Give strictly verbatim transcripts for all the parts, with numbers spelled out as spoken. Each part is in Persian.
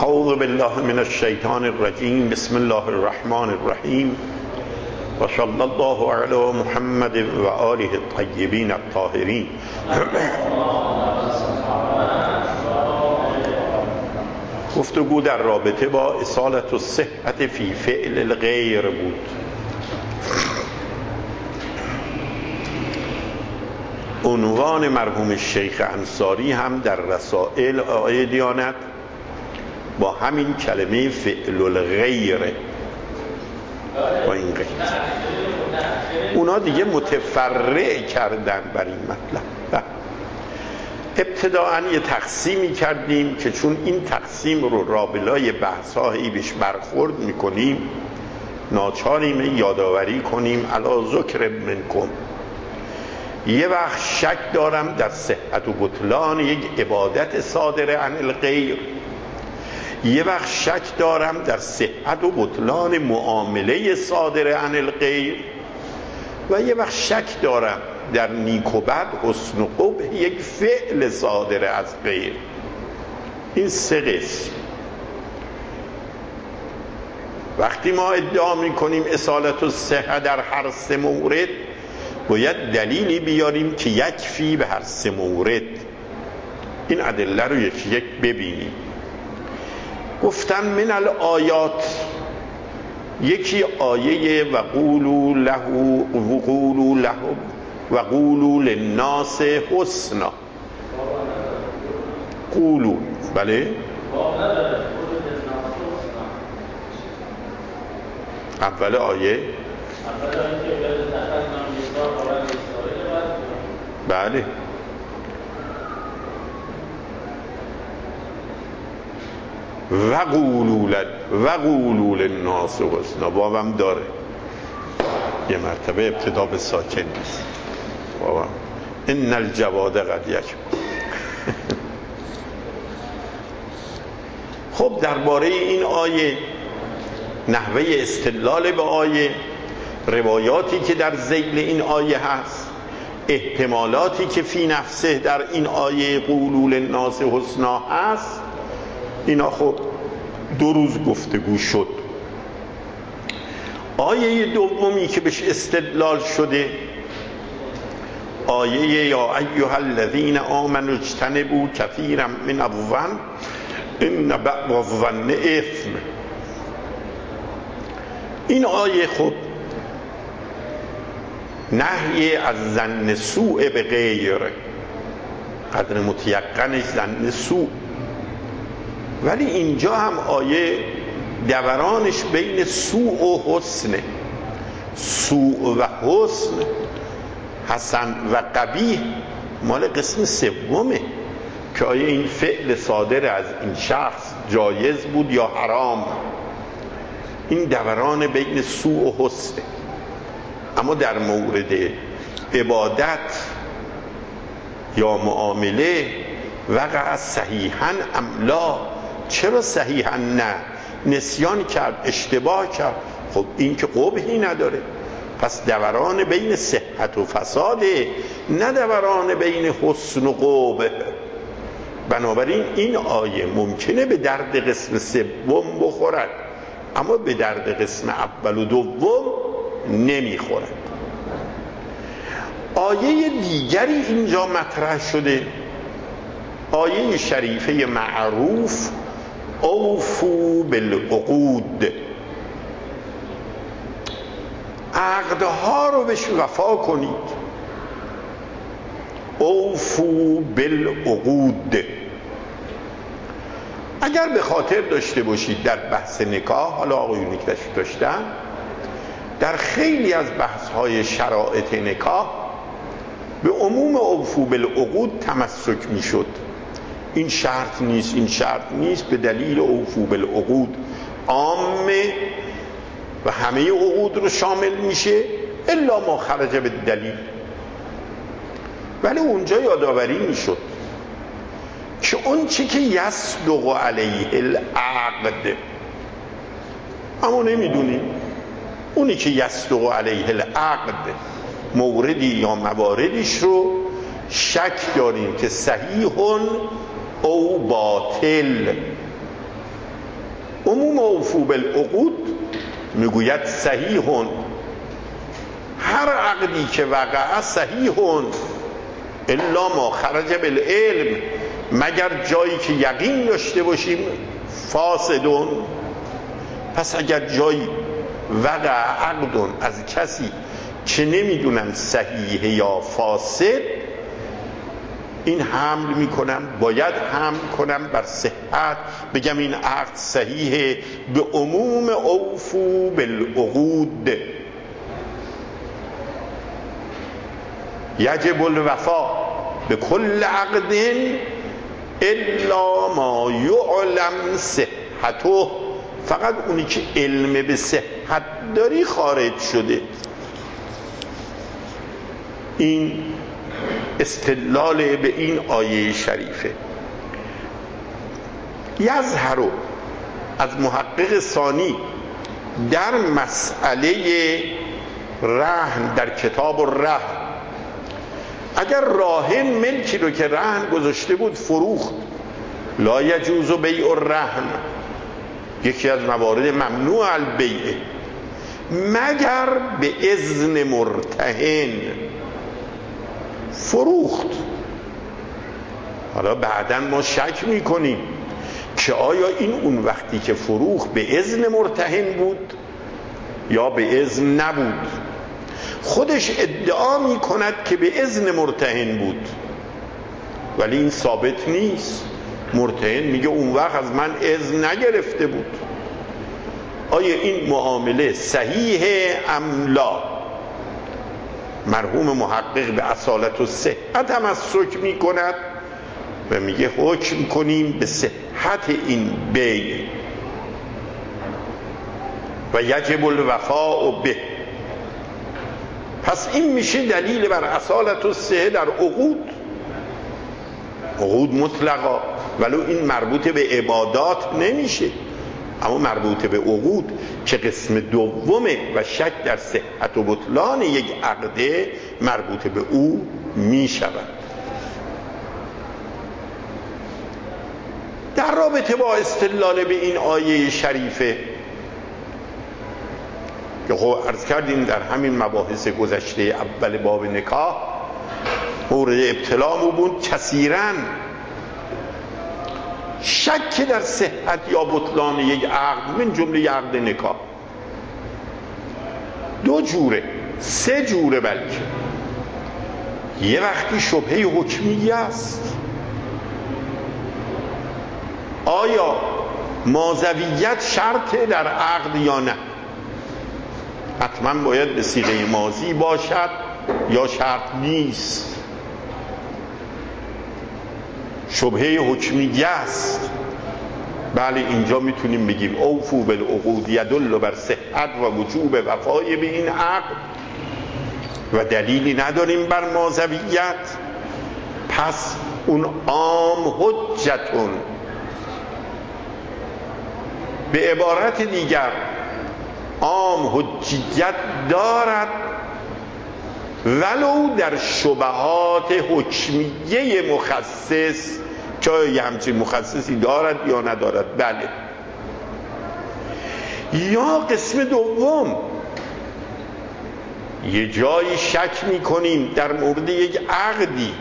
اعوذ بالله من الشیطان الرجیم. بسم الله الرحمن الرحیم و صلی الله علی محمد و آله الطیبین الطاهرین. گفتگو در رابطه با اصالت الصحة فی فعل الغیر بود. عنوان مرحوم شیخ انصاری هم در رسائل آیه دیانت با همین کلمه فعل الغیر، با این قید اونا دیگه متفرع کردن بر این مطلب. ابتداعا یه تقسیمی کردیم که چون این تقسیم رو رابلای بحث‌هایی بهش برخورد میکنیم ناچاریم یادآوری کنیم علی ذکر منکم. یه وقت شک دارم در صحت و بطلان یک عبادت صادره عن الغیر، یه وقت شک دارم در صحت و بطلان معامله صادره عن الغیر، و یه وقت شک دارم در نیک و بد، حسن و قبح یک فعل صادره از غیر. این سه قسم. وقتی ما ادعا میکنیم اصالت الصحة در هر سه مورد، باید دلیلی بیاریم که یکفی به هر سه مورد. این ادله رو یکی یک ببینیم. گفتن من الآیات، یکی آیه و قولوا له و قولوا له و قولوا للناس حسنا. قولوا، بله، اول آیه، بله، و قولوا و قولوا للناس حسنا. واوم داره، یه مرتبه ابتدا به ساکن نیست. واوم ان الجواد قد یکبر. خب درباره این آیه، نحوه استدلال به آیه، روایاتی که در ذیل این آیه هست، احتمالاتی که فی نفسه در این آیه قولوا للناس حسنا هست، اینا خب دو روز گفتگو شد. آیه دومی که بهش استدلال شده، آیه یا ایها الذین آمنوا اجتنبوا کثیرا من الظن ان بعض الظن اثم. این آیه خب نهی از ظن سوء به غیر، قدر متیقنش ظن سوء، ولی اینجا هم آیه دورانش بین سوء و حسنه. سوء و حسن، حسن و قبیح مال قسم سومه که آیه این فعل صادر از این شخص جایز بود یا حرام. این دوران بین سوء و حسنه. اما در مورد عبادت یا معامله وقع صحیحاً ام لا، چرا صحیحاً نه؟ نسیان کرد، اشتباه کرد، خب این که قبحی نداره. پس دوران بین صحت و فساده، نه دوران بین حسن و قبح. بنابراین این آیه ممکنه به درد قسم سوم بخورد، اما به درد قسم اول و دوم نمیخورد. آیه دیگری اینجا مطرح شده، آیه شریفه معروف اوفوا بالعقود. عقدها رو بهش وفا کنید. اوفوا بالعقود. اگر به خاطر داشته باشید در بحث نکاح، حالا آقایونی که داشتن، در خیلی از بحث‌های شرائط نکاح به عموم اوفوا بالعقود تمسک میشد. این شرط نیست، این شرط نیست، به دلیل اوفوا بالعقود عامه و همه عقود رو شامل میشه الا ما خرج به دلیل. ولی اونجا یادآوری میشد که اون چی که یصدق علیه العقد، اما نمیدونیم اونی که یصدق علیه العقد موردی یا مواردیش رو شک داریم که صحیح او باطل. عموم اوفو بالعقود میگوید صحیحون، هر عقدی که وقع صحیحون الا ما خرج بالعلم، مگر جایی که یقین داشته باشیم فاسدون. پس اگر جایی وقع عقدون از کسی که نمیدونن صحیحه یا فاسد، این حمل میکنم، باید حمل کنم بر صحت، بگم این عقد صحیحه به عموم اوفو بالعقود. یجب الوفا به کل عقد الا ما یعلم صحته، فقط اونی که علم به صحت داری خارج شده. این استدلال به این آیه شریفه. یظهر از محقق ثانی در مسئله رهن در کتاب الرهن، اگر راهن ملکی رو که رهن گذاشته بود فروخت، لا یجوز بیع الرهن، یکی از موارد ممنوع البیع، مگر به اذن مرتهن. فروخت، حالا بعداً ما شک میکنیم که آیا این اون وقتی که فروخت به اذن مرتهن بود یا به اذن نبود. خودش ادعا میکند که به اذن مرتهن بود، ولی این ثابت نیست. مرتهن میگه اون وقت از من اذن نگرفته بود. آیا این معامله صحیحه ام لا؟ مرحوم محقق به اصالت و صحت تمسک میکند و میگه حکم کنیم به صحت این بیع و یجب الوفاء به. پس این میشه دلیل بر اصالت و صحت در عقود، عقود مطلقا، ولو این مربوط به عبادات نمیشه، اما مربوط به عقود که قسم دومه و شک در صحت و بطلان یک عقده مربوط به او میشود. در رابطه با استدلال به این آیه شریفه که خب عرض کردیم در همین مباحث گذشته اول باب نکاح مورد ابتلامو بود کثیراً شک در صحت یا بطلان یک عقد، من جمله عقد نکاح. دو جوره، سه جوره، بلکه یه وقتی شبهه حکمیه است. آیا ماضویت شرطه در عقد یا نه؟ حتما باید به صیغه ماضی باشد یا شرط نیست؟ شبهه حکمیه است. بله، اینجا میتونیم بگیم اوفو بالعقود یدل بر صحت و وجوب وفای به این عقد و دلیلی نداریم بر ماضویت. پس اون عام حجتون، به عبارت دیگر عام حجیت دارد ولو در شبهات حکمیه مخصص، که یه همچین مخصصی دارد یا ندارد. بله. یا قسم دوم، یه جایی شک میکنیم در مورد یک عقدی،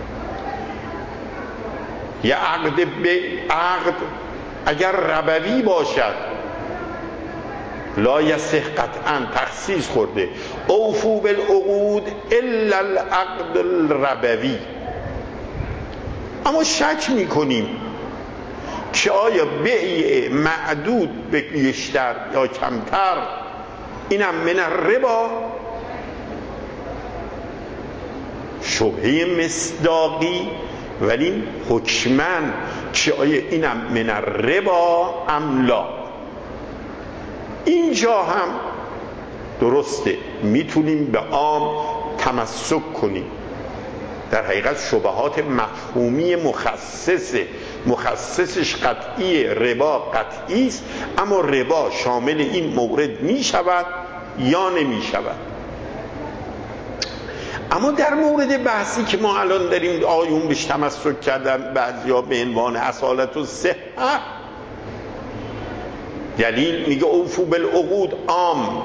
یه عقد به عقد اگر ربوی باشد لا یصح قطعا، تخصیص خورده اوفو بالعقود الا العقد الربوی، اما شک میکنیم که آیا بیع معدود به بیشتر یا کمتر اینم من الربا، شبهه مصداقی، ولی حکمن که آیا اینم من الربا ام لا. اینجا هم درسته میتونیم به عام تمسک کنیم. در حقیقت شبهات مفهومی مخصصه، مخصصش قطعی، ربا قطعی است، اما ربا شامل این مورد می شود یا نمی شود. اما در مورد بحثی که ما الان داریم آیون بهش تمسک کردن بعضیا به عنوان اصالت و صحت، دلیل میگه اوفو بالعقود عام.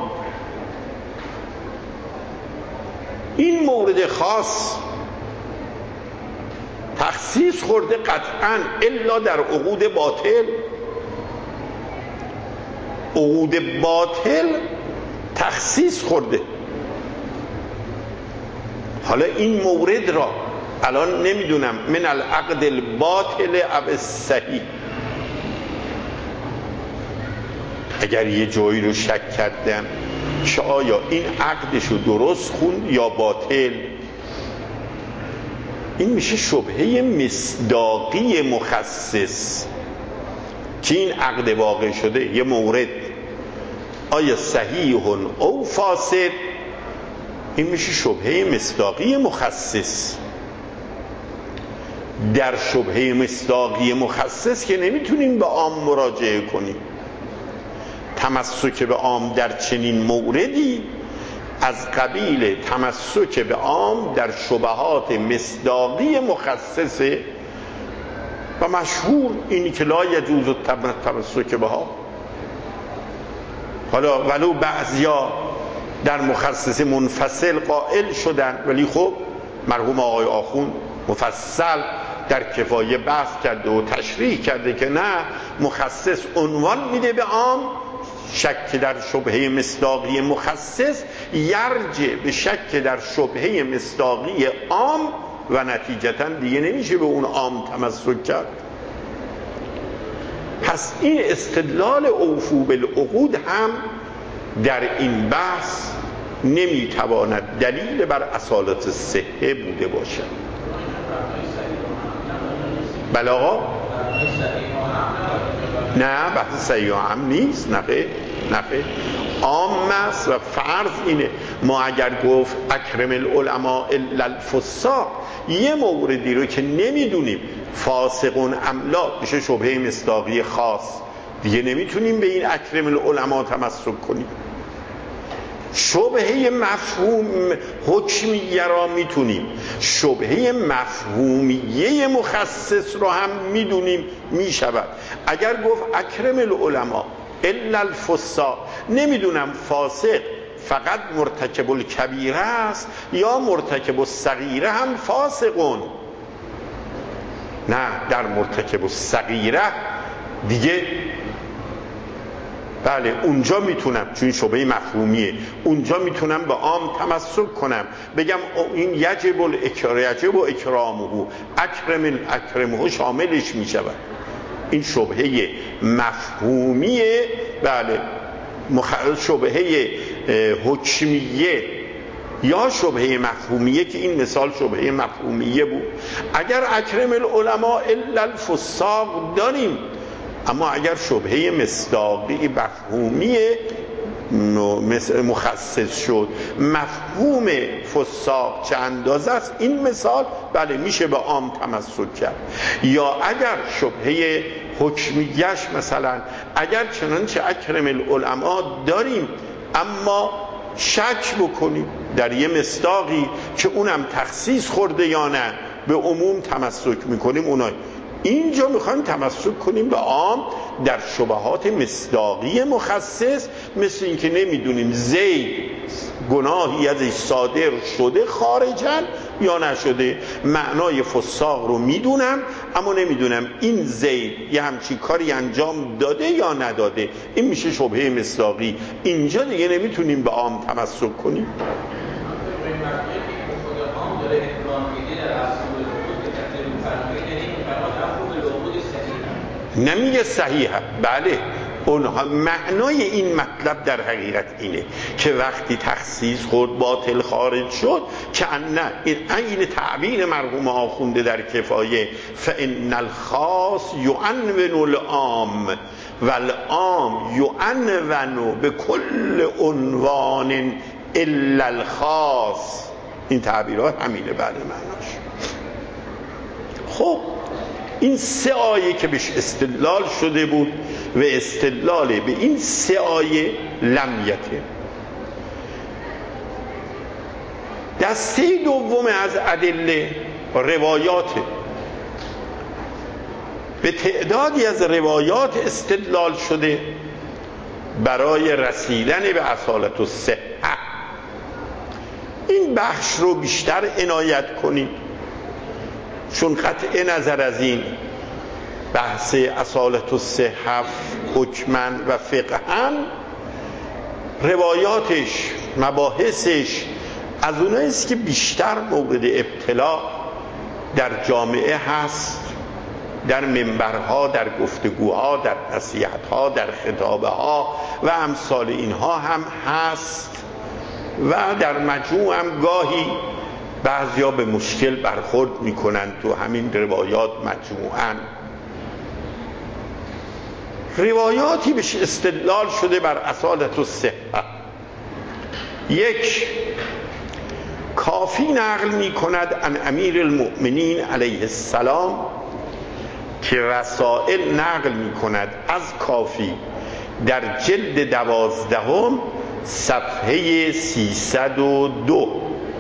این مورد خاص تخصیص خورده قطعا الا در عقود باطل. عقود باطل تخصیص خورده. حالا این مورد را الان نمیدونم من العقد الباطل او الصحیح، اگر یه جایی رو شک کردم که آیا این عقدش رو درست خوند یا باطل، این میشه شبهه مصداقی مخصص که این عقد واقع شده یه مورد آیا صحیح او فاسد، این میشه شبهه مصداقی مخصص. در شبهه مصداقی مخصص که نمیتونیم به عام مراجعه کنیم. تمسک به عام در چنین موردی از قبیل تمسک به عام در شبهات مصداقی مخصصه و مشهور اینی که لا یجوز التمسک به ها. حالا ولو بعضیا در مخصص منفصل قائل شدن، ولی خب مرحوم آقای آخوند مفصل در کفایه بحث کرده و تشریح کرده که نه، مخصص عنوان میده به عام، شک در شبهه مصداقی مخصص یرجع به شک در شبهه مصداقی عام و نتیجتا دیگه نمیشه به اون عام تمسک کرد. پس این استدلال اوفو بالعقود هم در این بحث نمیتواند دلیل بر اصالت صحه بوده باشد. بله آقا؟ نه بحث صحیح و عام نیست. نخیر نخیر عام است و فرض اینه ما اگر گفت اکرم العلماء الا الفساق، یه موردی رو که نمیدونیم فاسقون املا میشه شبهه مصداقی خاص، دیگه نمیتونیم به این اکرم العلماء تمسک کنیم. شبهه مفهوم حکمیه را میتونیم، شبهه مفهومیه مخصص رو هم میدونیم میشود. اگر گفت اکرم العلماء الا الفساق، نمیدونم فاسق فقط مرتکب الکبیره است یا مرتکب الصغیره هم فاسقون. نه، در مرتکب الصغیره دیگه بله اونجا میتونم، چون شبهه مفهومیه، اونجا میتونم به عام تمسک کنم بگم این یجب الاکرام یجب اکرامه، اکرم الاکرمه شاملش میشود. این شبهه مفهومیه. بله مخ... شبهه حکمیه یا شبهه مفهومیه که این مثال شبهه مفهومیه بود. اگر اکرم العلماء الا الفساق داریم، اما اگر شبهه مصداقی مفهومی مخصص شد، مفهوم فساق چه اندازه است، این مثال بله میشه به عام تمسک کرد. یا اگر شبهه حکمیش مثلا اگر چنانچه اکرم العلماء داریم اما شک بکنیم در یه مصداقی که اونم تخصیص خورده یا نه، به عموم تمسک میکنیم. اونای اینجا میخوایم تمسک کنیم به عام در شبهات مصداقی مخصص، مثل اینکه نمیدونیم زید گناهی ازش صادر شده خارجن یا نشده. معنای فساق رو میدونم اما نمیدونم این زید یه همچین کاری انجام داده یا نداده. این میشه شبهه مصداقی. اینجا دیگه نمیتونیم به عام تمسک کنیم. نمیگه صحیحه. بله اونها معنای این مطلب در حقیقت اینه که وقتی تخصیص خود باطل خارج شد که نه، این عین تعبیر مرحوم آخونده در کفایه فان الخاص یعنون العام والعام یعنون بكل عنوان الا الخاص. این تعبیرات همینه. بله معناش. خب این سه آیه که بهش استدلال شده بود و استدلال به این سه آیه لمیته. دسته دوم از ادله روایاته. به تعدادی از روایات استدلال شده برای رسیدن به اصالت الصحه. این بخش رو بیشتر عنایت کنید، چون قطع نظر از این بحث اصالت الصحه حکمن و فقهن روایاتش، مباحثش از اوناییست که بیشتر مورد ابتلا در جامعه هست، در منبرها، در گفتگوها، در نصیحتها، در خطابها و امثال اینها هم هست و در مجموع هم گاهی بعضیا به مشکل برخورد میکنند تو همین روایات مجموعاً. روایاتی بهش استدلال شده بر اصالت الصحه. یک، کافی نقل می کند عن امیر المؤمنین علیه السلام که رسائل نقل می کند از کافی در جلد دوازدهم صفحه سیصد و دو.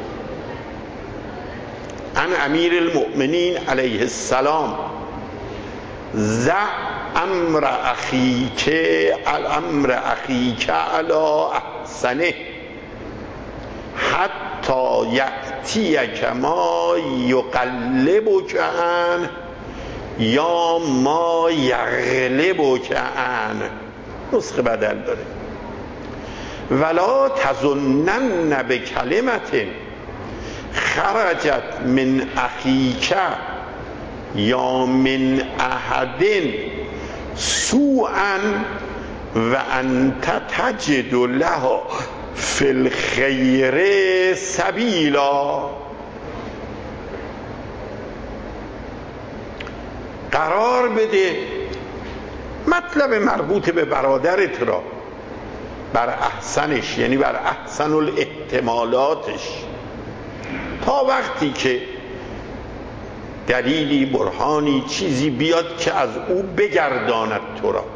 عن امیر المؤمنین علیه السلام زع امر اخیک الامر اخیک علی احسنه حتی یأتیک ما یقلبک عنه یا ما یغلبک عنه. نسخه بدل داره. ولا تظنن بکلمة خرجت من اخیک یا من احد سوءا و انت تجد له فی الخیر سبیلا. قرار بده مطلب مربوط به برادرت را بر احسنش، یعنی بر احسن الاحتمالاتش، تا وقتی که دلیلی، برهانی، چیزی بیاد که از او بگرداند تو را.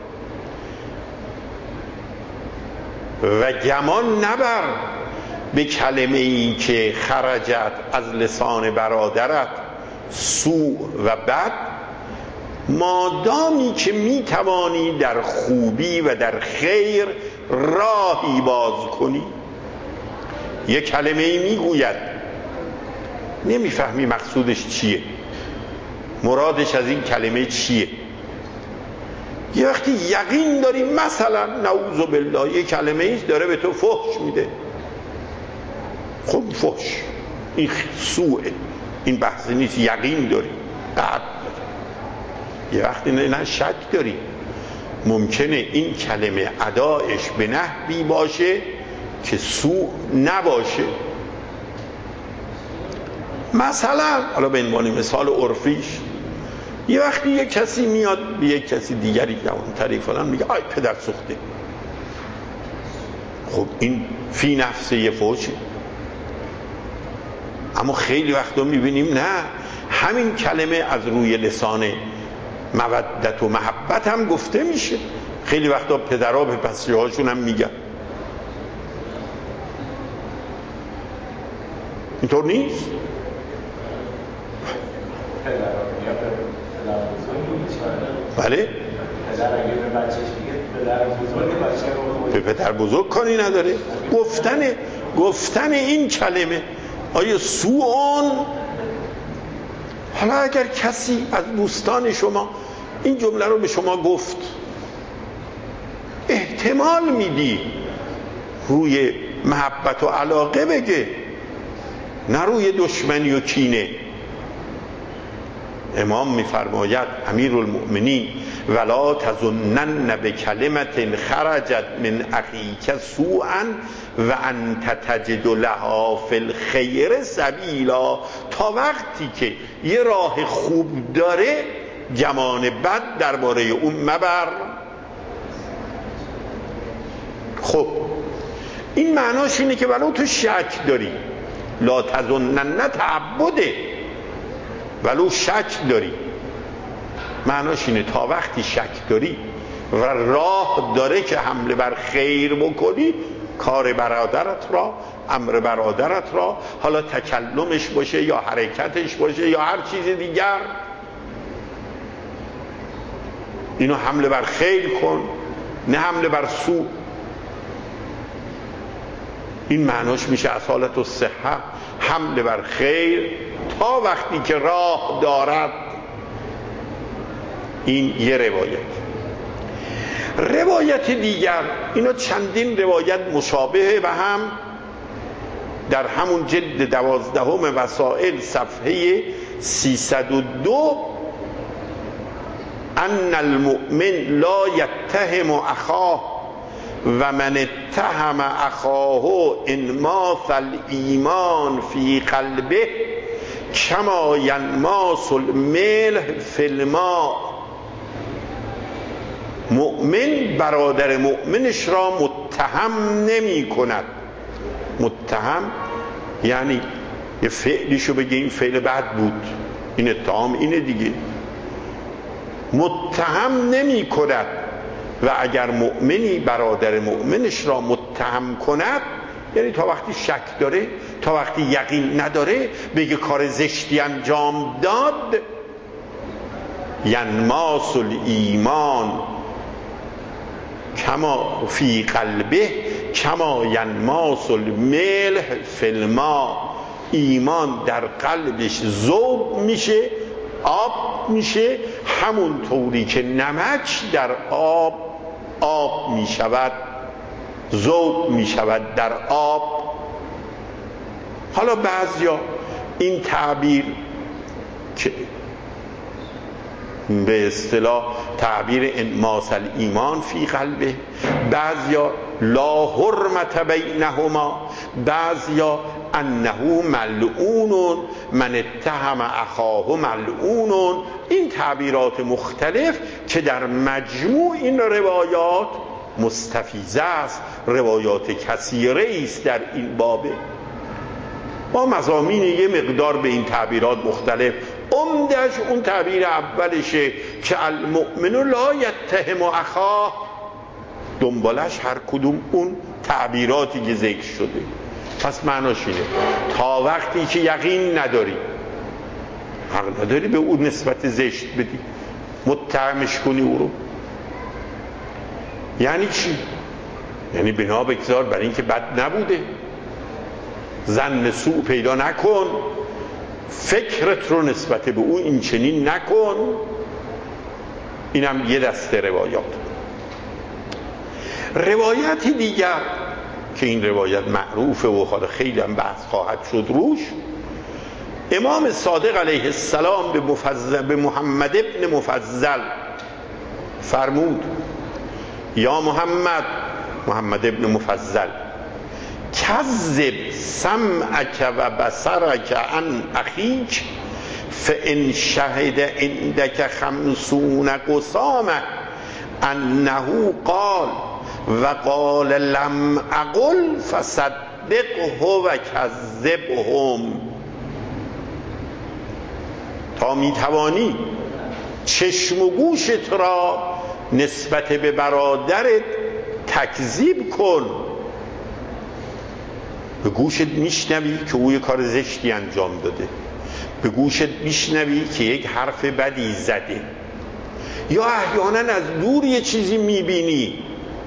و گمان نبر به کلمه ای که خرجت از لسان برادرت سوء و بد، مادامی که میتوانی در خوبی و در خیر راهی باز کنی. یک کلمه ای میگوید، نمیفهمی مقصودش چیه، مرادش از این کلمه چیه. یه وقتی یقین داری مثلا نعوذ بالله یه کلمه ایست داره به تو فحش میده، خب فحش این سوء، این بحثی نیست، یقین داری، قطع داری. یه وقتی نه شک داری، ممکنه این کلمه ادایش به نحوی باشه که سوء نباشه. مثلا حالا به عنوان مثال عرفیش، یه وقتی یه کسی میاد به یک کسی دیگری جوان‌تری فلان میگه آی پدر سوخته، خب این فی نفسه یه فحشه. اما خیلی وقتا میبینیم نه، همین کلمه از روی لسان مودت و محبت هم گفته میشه. خیلی وقتا پدرها به پسری هاشون هم میگن. اینطور نیست؟ بله؟ به پدر بزرگ کاری نداره. گفتن گفتن این کلمه آیا سوءون؟ حالا اگر کسی از دوستان شما این جمله رو به شما گفت، احتمال میدی روی محبت و علاقه بگه، نه روی دشمنی و کینه. امام میفرماید امیر المؤمنین ولا تظنن بکلمة خرجت من اخیک سوءا و انت تجد لها فی الخیر سبیلا. تا وقتی که یه راه خوب داره گمان بد درباره اون مبر. خب این معناش اینه که ولو تو شک داری، لا تظنن تعبده، ولو شک داری، معناش اینه تا وقتی شک داری و راه داره که حمله بر خیر بکنی، کار برادرت را، امر برادرت را، حالا تکلمش باشه یا حرکتش باشه یا هر چیز دیگر، اینو حمله بر خیر کن، نه حمله بر سوء. این معناش میشه اصالت الصحه، حمل بر خیر تا وقتی که راه دارد. این یه روایت. روایت دیگر، اینا چندین روایت مشابهه و هم در همون جلد دوازدهم وسائل صفحه سیصد و دو ان المؤمن لا یتهم اخاه و من اتهم اخاه انماث الایمان فی قلبه کما ینماس الملح فی الماء. مؤمن برادر مؤمنش را متهم نمی کند. متهم یعنی یه فعلیشو بگه این فعل بد بود، این اتهام اینه دیگه. متهم نمی کند. و اگر مؤمنی برادر مؤمنش را متهم کند، یعنی تا وقتی شک داره، تا وقتی یقین نداره، بگه کار زشتی انجام داد، ینماس الایمان کما فی قلبه کما ینماس الملح فی الماء. ایمان در قلبش ذوب میشه، آب میشه، همون طوری که نمک در آب آب میشود، ذوب میشود در آب. حالا بعضیا این تعبیر که به اصطلاح تعبیر انماس الایمان فی قلبه، بعضیا لا حرمت بینهما، بعضیا انه ملعون من اتهم اخاه ملعون. این تعبیرات مختلف که در مجموع این روایات مستفیضه است، روایات کثیره است در این بابه. با مضامین یه مقدار به این تعبیرات مختلف، عمدش اون تعبیر اولشه که المؤمن لا یتهم اخاه، دنبالش هر کدوم اون تعبیراتی که ذکر شده. پس معناش اینه تا وقتی که یقین نداری، حق نداری به اون نسبت زشت بدی، متهمش کنی او رو. یعنی چی؟ یعنی بنا بگذار برای اینکه بد نبوده، ظن سوء پیدا نکن، فکرت رو نسبت به او این چنین نکن. اینم یه دسته روایات. روایتی دیگر که این روایت معروفه و حالا خیلی هم بحث خواهد شد روش، امام صادق علیه السلام به, مفضل به محمد ابن مفضل فرمود: یا محمد، محمد ابن مفضل، کذب سمعک و بصرک عن اخیک فان شهد عندک خمسون قسامه انه قال و قال لم اقل فصدقه و کذبهم. تا میتوانی چشم و گوشت را نسبت به برادرت تکذیب کن. به گوشت میشنوی که او یه کار زشتی انجام داده، به گوشت میشنوی که یک حرف بدی زده، یا احیانا از دور یه چیزی میبینی،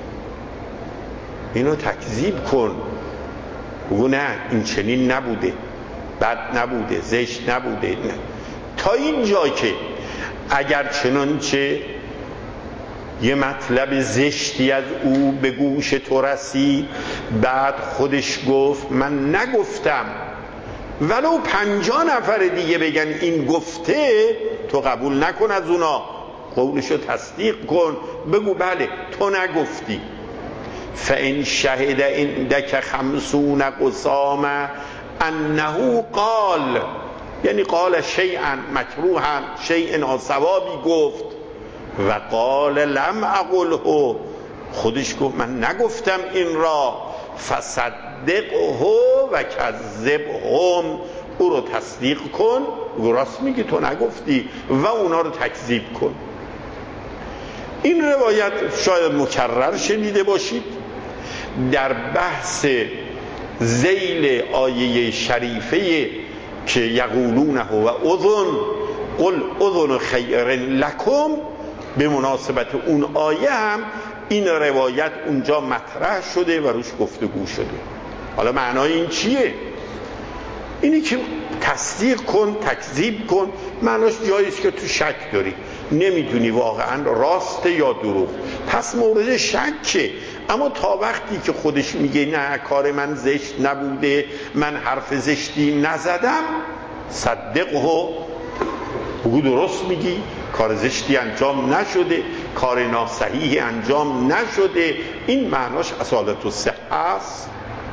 اینو تکذیب کن. بگو نه این چنین نبوده، بد نبوده، زشت نبوده. نه. تا این جا که اگر چنانچه یه مطلب زشتی از او به گوش تو رسید، بعد خودش گفت من نگفتم، ولو پنجاه نفر دیگه بگن این گفته، تو قبول نکن از اونا، قولشو تصدیق کن، بگو بله تو نگفتی. فان شهد عندک خمسون قسامه انه قال، یعنی قال شیئا مکروها، شیء ناصوابی گفت، و قال لم اقله، خودش گفت من نگفتم این را، فصدقه و کذبهم، او رو تصدیق کن، راست میگی تو نگفتی، و اونا رو تکذیب کن. این روایت شاید مکرر شنیده باشید در بحث ذیل آیه شریفه که یقولونه و اذن قل اذن خیر لکم، به مناسبت اون آیه هم این روایت اونجا مطرح شده و روش گفتگو شده. حالا معنای این چیه؟ اینی که تصدیق کن، تکذیب کن، معناش جایی است که تو شک داری، نمیدونی واقعا راست یا دروغ، پس مورد شکه. اما تا وقتی که خودش میگه نه کار من زشت نبوده، من حرف زشتی نزدم، صدقه، بگو درست میگی، کار زشتی انجام نشده، کار ناصحیحی انجام نشده. این معناش اصالت الصحه است.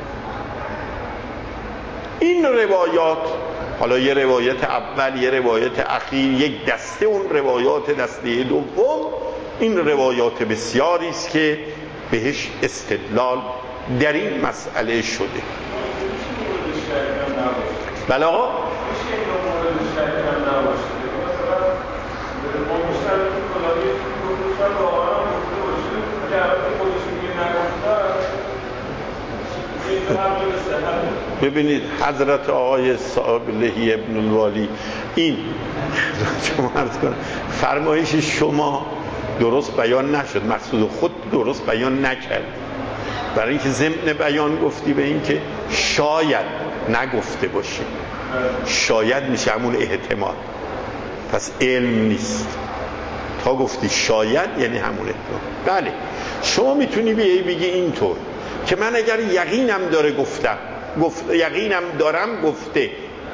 این روایات، حالا یه روایت اول، یه روایت اخیر، یک دسته اون روایات دسته دوم، این روایات بسیاری است که بهش استدلال در این مسئله شده. بله آقا؟ ببینید حضرت آقای صاحب لحیه ابن الوالی این شما عرض کنم فرمایش شما درست بیان نشد، مقصود خود درست بیان نکرد، برای اینکه ضمن بیان گفتی به اینکه شاید نگفته باشی، شاید میشه همون احتمال، پس علم نیست. تا گفتی شاید یعنی همون احتمال. بله شما میتونی بیایی بگی اینطور که من اگر یقینم داره گفتم گفت یقینم دارم گفته،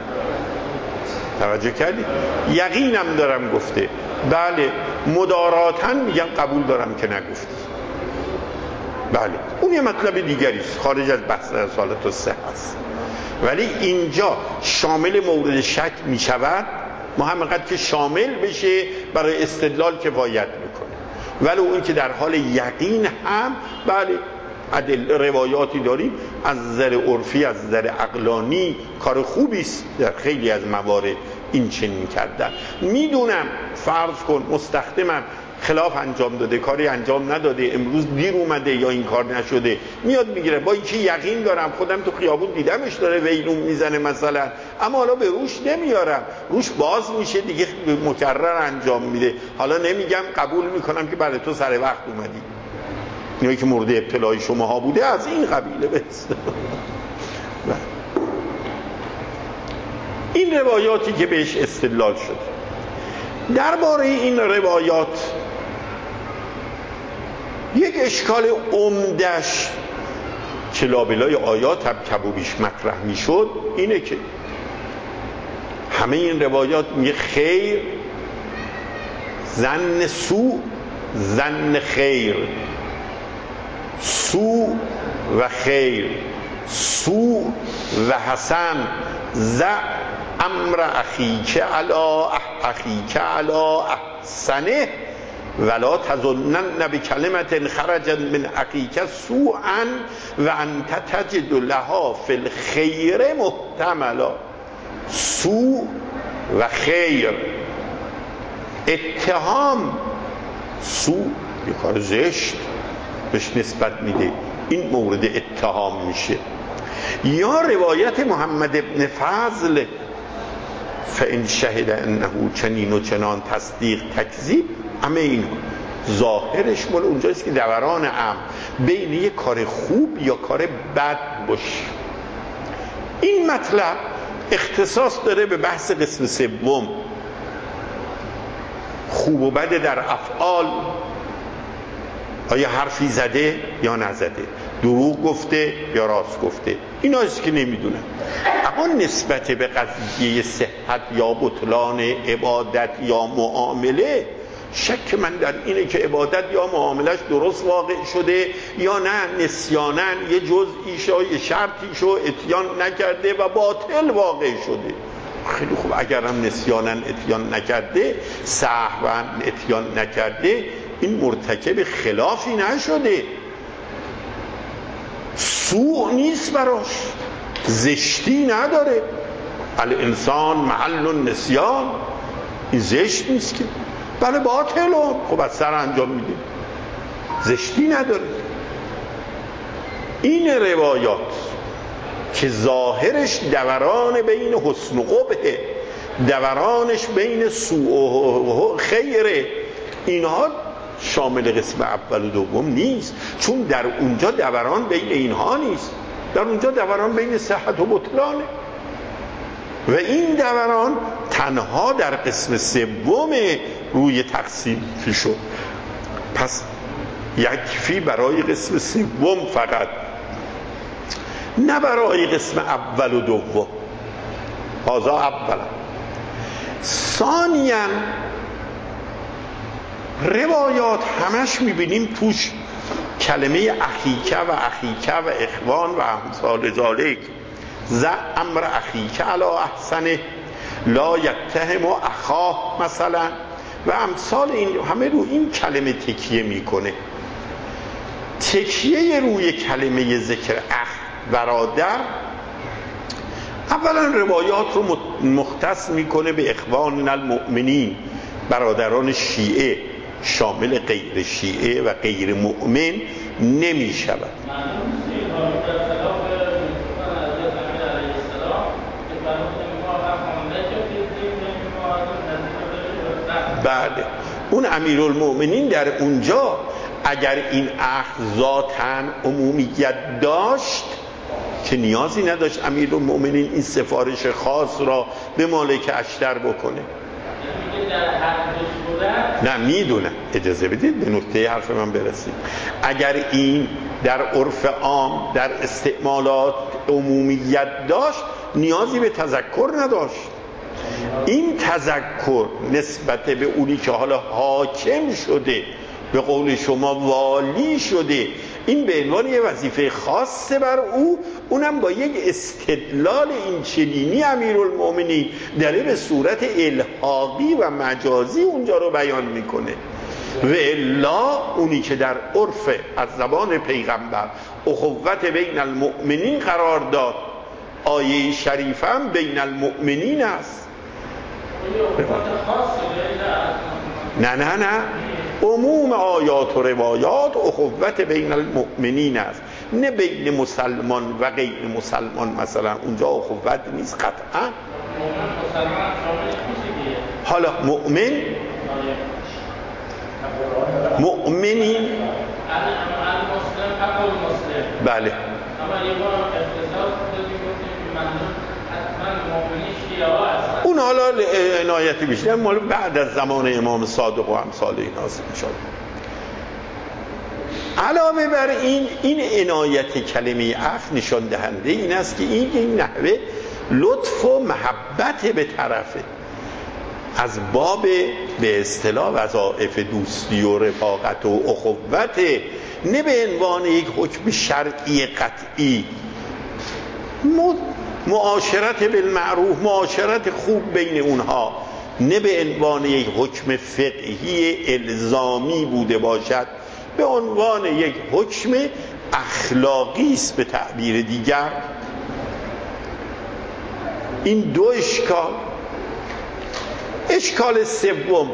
توجه کردی؟ یقینم دارم گفته، بله مداراتاً میگم قبول دارم که نگفتی، بله اون یه مطلب دیگری است خارج از بحث اصالت الصحه است. ولی اینجا شامل مورد شک میشود، ما همینقدر که شامل بشه برای استدلال کفایت میکنه، ولی اون که در حال یقین هم بله عدل روایاتی داریم از نظر عرفی، از نظر عقلانی کار خوبی است در خیلی از موارد این چنین کردن. میدونم فرض کن مستخدمم خلاف انجام داده، کاری انجام نداده، امروز دیر اومده یا این کار نشده، میاد میگیره، با اینکه یقین دارم خودم تو خیابون دیدمش داره ویلون میزنه مثلا، اما حالا به روش نمیارم، روش باز میشه دیگه مکرر انجام میده، حالا نمیگم قبول میکنم که برای تو سر وقت اومدی، اینایی که مورد ابتلای شماها بوده از این قبیله بس. این روایاتی که بهش استدلال شد. درباره این روایات یک اشکال عمدش که لابلای آیات هم کم و بیش مطرح میشد اینه که همه این روایات میگه خیر، ظن سوء، ظن خیر، سوء و خیر، سوء و حسن، ز امر اخیک علی اخیک علی احسنه ولا تظنن بکلمة خرجت من اخیک سوءا و انت تجد لها فی الخیر محتملا. سوء و خیر، اتهام، سوء یه کار زشت بهش نسبت میده، این مورد اتهام میشه. یا روایت محمد ابن فضل فان شهد انه چنین و چنان، تصدیق تکذیب، همه این ظاهرش مال اونجاست که دوران امر بین یک کار خوب یا کار بد باشه. این مطلب اختصاص داره به بحث قسم سوم، خوب و بد در افعال، آیا حرفی زده یا نزده، دروغ گفته یا راست گفته، اینا است که نمیدونم. اما نسبت به قضیه صحت یا بطلان عبادت یا معامله، شک من در اینه که عبادت یا معاملش درست واقع شده یا نه نسیاناً یه جزئیشو یه شرطیشو اتیان نکرده و باطل واقع شده. خیلی خوب، اگرم نسیاناً اتیان نکرده، سهواً اتیان نکرده، این مرتکب خلافی نشده، سوء نیست براش، زشتی نداره. الانسان محل النسیان، این زشت نیست که، بله باطل خب از سر انجام میده، زشتی نداره. این روایات که ظاهرش دوران بین حسن و قبحه، دورانش بین سوء و خیره، اینها شامل قسم اول و دوم نیست، چون در اونجا دوران بین اینها نیست. در اونجا دوران بین صحت و بطلانه و این دوران تنها در قسم سوم روی تقسیم شد. پس یکفی برای قسم سوم فقط، نه برای قسم اول و دوم. هذا اولا. ثانیاً روایات همش میبینیم توش کلمه اخیکه و اخیکه و اخوان و امثال ذالک، ز امر اخیکه علی احسنه لا یتهم اخاه مثلا و امثال این، همه رو این کلمه تکیه میکنه. تکیه روی کلمه ذکر اخ برادر اولا روایات رو مختص میکنه به اخوان المؤمنین، برادران شیعه، شامل غیر شیعه و غیر مؤمن نمی شود. بله، اون امیرالمؤمنین در اونجا اگر این اخذ ذاتاً عمومیت داشت که نیازی نداشت امیرالمؤمنین این سفارش خاص را به مالک اشتر بکنه. نه میدونم، اجازه بدید به نکته حرف من برسید. اگر این در عرف عام در استعمالات عمومیت داشت نیازی به تذکر نداشت. این تذکر نسبت به اونی که حالا حاکم شده، به قول شما والی شده، این به عنوان یه وظیفه خاصه بر او، اونم با یک استدلال این چنینی امیرالمؤمنین داره به صورت الحاقی و مجازی اونجا رو بیان میکنه. و الا اونی که در عرف از زبان پیغمبر اخوت بین المؤمنین قرار داد، آیه شریفه هم بین المؤمنین است. نه نه نه عموم آیات و روایات اخوت بین المؤمنین است، نه بین مسلمان و غیر مسلمان. مثلا اونجا اخوت نیست قطعا. حالا مؤمن مؤمنی بله اون حالا عنایتی بیشتر مال بعد از زمان امام صادق و امثال این هاست انشاءالله. علاوه بر این، این عنایت کلمه اخ نشان دهنده این است که این این نحوه لطف و محبت به طرفه، از باب به اصطلاح وظایف دوستی و رفاقت و اخوت، نه به عنوان یک حکم شرعی قطعی. معاشرت بالمعروف، معاشرت خوب بین اونها، نه به عنوان یک حکم فقهی الزامی بوده باشد، به عنوان یک حکم اخلاقی است به تعبیر دیگر. این دو اشکال. اشکال سوم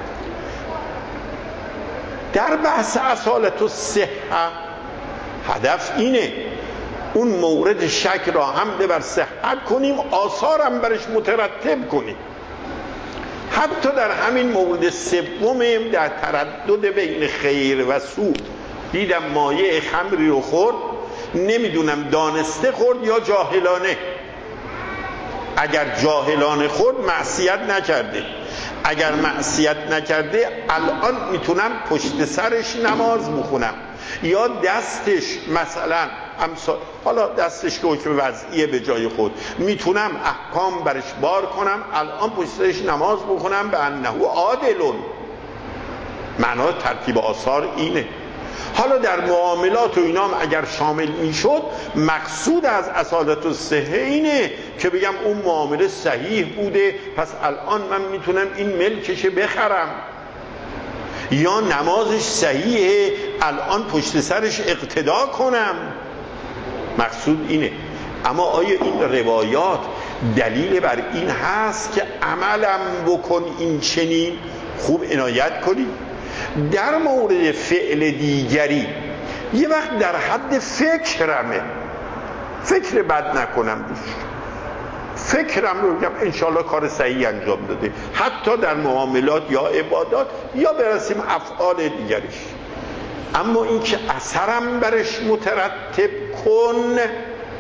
در بحث اصالت الصحه، هدف اینه اون مورد شک را حمله بر صحت کنیم، آثار هم برش مترتب کنیم. حتی در همین مورد سوم در تردد بین خیر و سوء، دیدم مایع خمری رو خورد، نمیدونم دانسته خورد یا جاهلانه. اگر جاهلانه خورد معصیت نکرده، اگر معصیت نکرده الان میتونم پشت سرش نماز بخونم، یا دستش مثلا امثال، حالا دستش که حکم وضعیه به جای خود، میتونم احکام برش بار کنم، الان پشت سرش نماز بخونم به انه عادلون. معنا ترتیب آثار اینه. حالا در معاملات و اینام اگر شامل میشد، مقصود از اصالت الصحه اینه که بگم اون معامله صحیح بوده، پس الان من میتونم این ملکش بخرم، یا نمازش صحیحه الان پشت سرش اقتدا کنم. مقصود اینه. اما آیا این روایات دلیل بر این هست که عملم بکن این چنین؟ خوب عنایت کنید. در مورد فعل دیگری یه وقت در حد فکرمه، فکر بد نکنم دوش، فکرم رو بگم انشالله کار صحیح انجام داده، حتی در معاملات یا عبادات، یا برسیم افعال دیگریش. اما این که اثرم برش مترتب کن،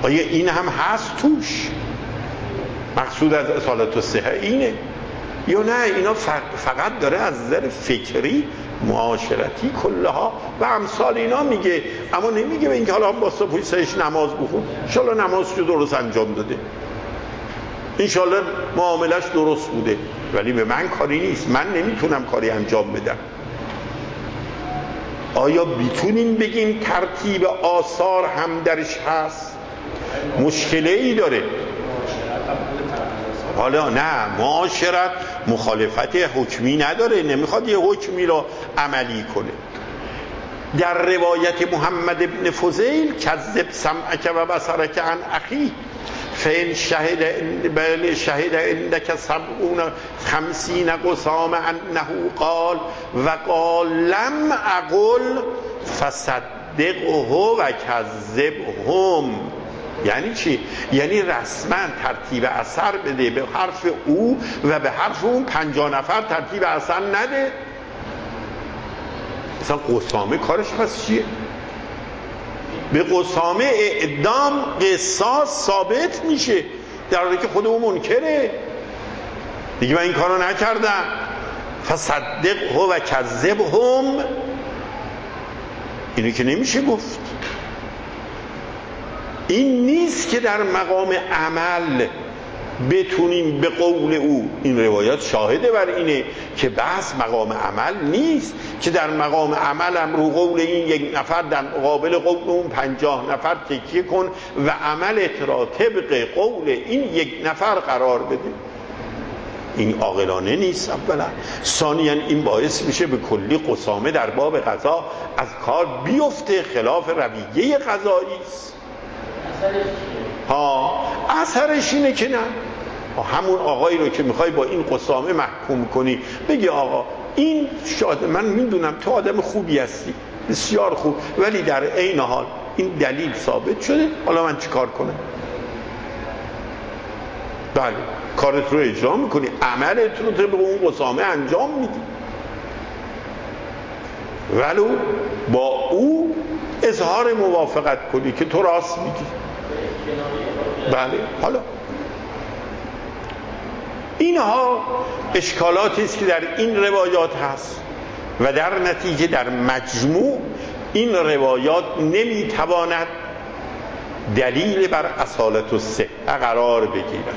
آیا این هم هست توش؟ مقصود از اصالت الصحه اینه یا نه اینا فقط داره از نظر فکری معاشرتی کلها و امثال اینا میگه، اما نمیگه به اینکه حالا هم با صبح سهش نماز بخون، انشالله نمازش رو درست انجام داده، انشالله معاملش درست بوده، ولی به من کاری نیست، من نمیتونم کاری انجام بدم. آیا میتونیم بگیم ترتیب آثار هم درش هست؟ مشکله ای داره. حالا نه، معاشرت مخالفت حکمی نداره، نمیخواد یه حکمی رو عملی کنه. در روایت محمد ابن فضیل کذب سمعک و بصرک عن اخی فین شهد بل شهد عندك سبعون خمسین قسام انه قال و قال لم اقل فصدقه و کذبهم. یعنی چی؟ یعنی رسما ترتیب اثر بده به حرف او و به حرف اون پنجاه نفر ترتیب اثر نده. مثلا قسامه کارش پس چیه؟ به قسامه اعدام قصاص ثابت میشه در حالی که خود او منکره، دیگه من این کارو نکردم. فصدقه و کذبهم، اینو که نمیشه گفت. این نیست که در مقام عمل بتونیم به قول او، این روایات شاهده بر اینه که بحث مقام عمل نیست، که در مقام عمل هم رو قول این یک نفر در مقابل قول اون پنجاه نفر تکیه کن و عملت را طبق قول این یک نفر قرار بده. این عاقلانه نیست اولا. ثانیاً این باعث میشه به کلی قسامه در باب قضا از کار بیفته، خلاف رویه قضایی است. ها اثرش اینه که نه، همون آقایی رو که میخوای با این قسامه محکوم کنی بگی آقا این شاید من میدونم تو آدم خوبی هستی، بسیار خوب، ولی در عین حال این دلیل ثابت شده، حالا من چیکار کنم؟ بله، کارت رو اجرا میکنی، عملت رو طبق اون قسامه انجام میدی، ولو با او اظهار موافقت کنی که تو راست میگی. بله. حالا اینها اشکالاتی است که در این روایات هست و در نتیجه در مجموع این روایات نمیتواند دلیل بر اصالت الصحه قرار بگیرد.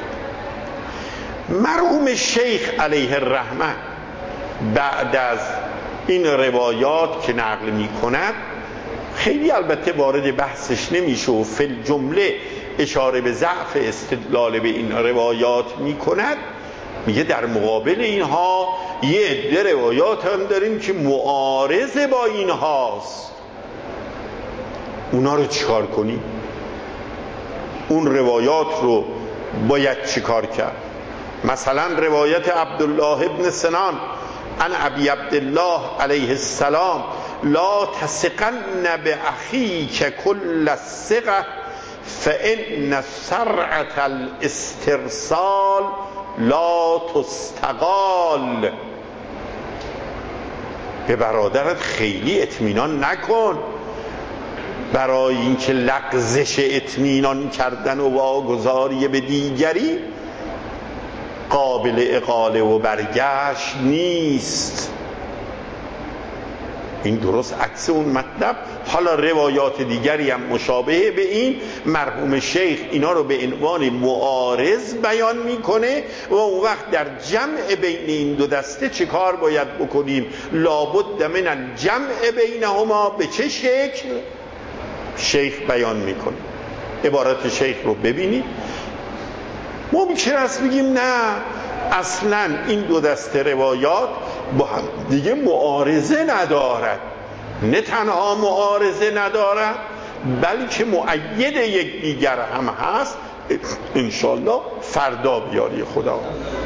مرحوم شیخ علیه الرحمه بعد از این روایات که نقل می کند خیلی البته وارد بحثش نمیشه و فی الجمله اشاره به ضعف استدلال به این روایات می کند. میگه در مقابل اینها یه عده روایات هم داریم که معارض با اینهاست، اونا رو چیکار کنیم؟ اون روایات رو باید چیکار کرد؟ مثلا روایت عبدالله ابن سنان عن ابی عبدالله علیه السلام لا تثقن باخیک کل الثقه فان سرعه الاسترسال لا تستقال. به برادرت خیلی اطمینان نکن، برای اینکه لغزش اطمینان کردن و واگذاری به دیگری قابل اقاله و برگشت نیست. این درست عکس اون مطلب. حالا روایات دیگری هم مشابه به این، مرحوم شیخ اینا رو به عنوان معارض بیان میکنه و اون وقت در جمع بین این دو دسته چه کار باید بکنیم؟ لابد من الجمع بینهما. به چه شکل؟ شیخ بیان میکنه. عبارت شیخ رو ببینید. ممکن است بگیم نه اصلا این دو دسته روایات با هم دیگه معارضه ندارد، نه تنها معارضه ندارد بلکه مؤید یک دیگر هم هست. انشالله فردا بیاری خدا.